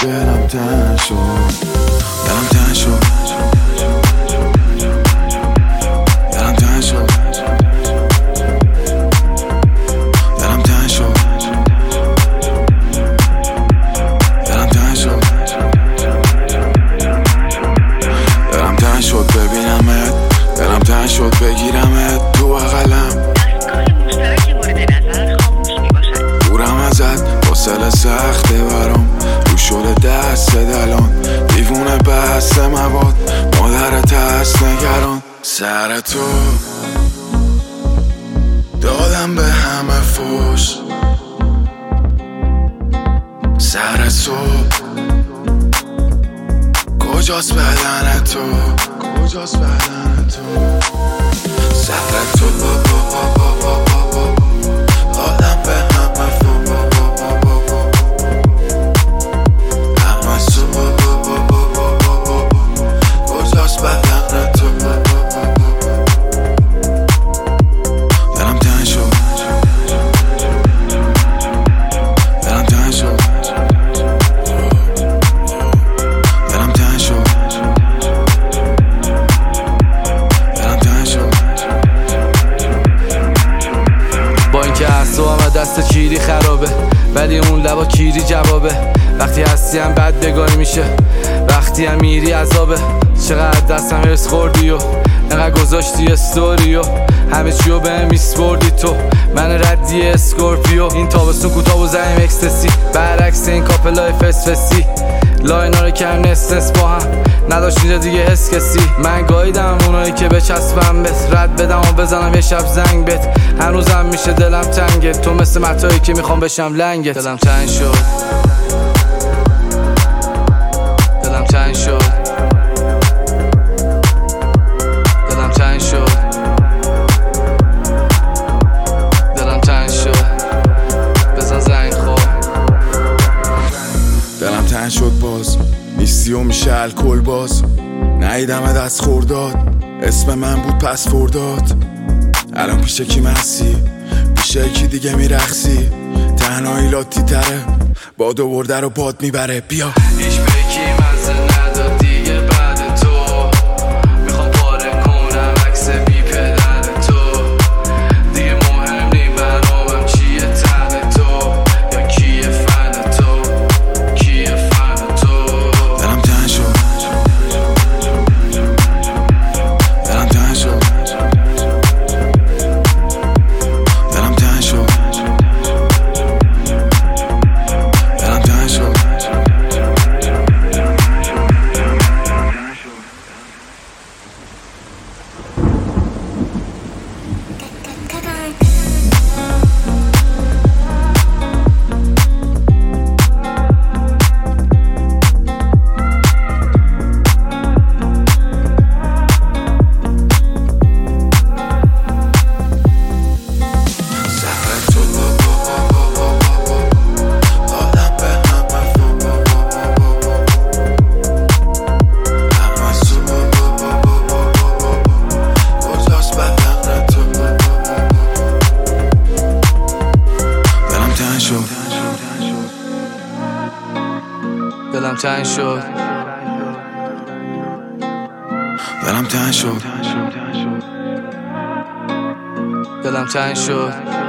دلم تنگ شد، دلم تنگ شد، دلم تنگ شد، دلم تنگ شد، دلم تنگ شد، دلم تنگ شد ببینمت، دلم تنگ شد بگیرمت تو بغلم. دورم ازت حوصله سخته برام، رو شده دست دلان، دیوونه بست مواد، مادرت هست نگران. سر تو دادم به همه فوش، سر تو کجاست بدن تو، کجاست بدن تو، سر تو دادم به همه فوش، همه تو کجاست بدن تو. دلم تنگ شد، دلم تنگ شد، دلم تنگ شد، دلم تنگ شد. با اینکه اعصابم دست کیری خرابه، ولی اون لبا کیری جوابه. وقتی هستی هم بد بگاری میشه، وقتی هم میری عذابه. چقدر دستم هرس خوردی و انقدر گذاشتی استوری و همه چیو بهم میسپردی تو. من ردی اسکورپیو، این تابستون کوتاه و زنیم اکستسی، برعکس این کاپلای فسفسی. لاینا رو کم نس با هم نداشت اینجا دیگه حس کسی. من گاییدم اونایی که بچسبم بهت، رد بدم و بزنم یه شب زنگ بهت. هنوزم میشه دلم تنگه، تو مثل متایی که میخوام بشم لنگت. دلم تنگ شد، دلم تنگ شد، دلم تنگ شد، دلم تنگ شد، بزن زنگ خور. دلم تنگ شد باز نیستی و میشه الکل باز، نهیدم دست خورداد، اسم من بود پس فرداد. الان پیش کی مسی، پیش کی دیگه میرخصی، تنهایی لاتی تره، بادو برده رو باد میبره. بیا هیچ بکی مزه نداد دیگه بعد تو، میخوام پاره کنم عکس بی پدر تو. دیگه مهم نی برامم چیه تن تو، یا کیه فن تو، کیه فن تو. دلم تنگ شد، دلم تنگ شد، دلم تنگ شد، دلم تنگ شد. دلم تنگ شد، دلم تنگ شد، دلم تنگ شد.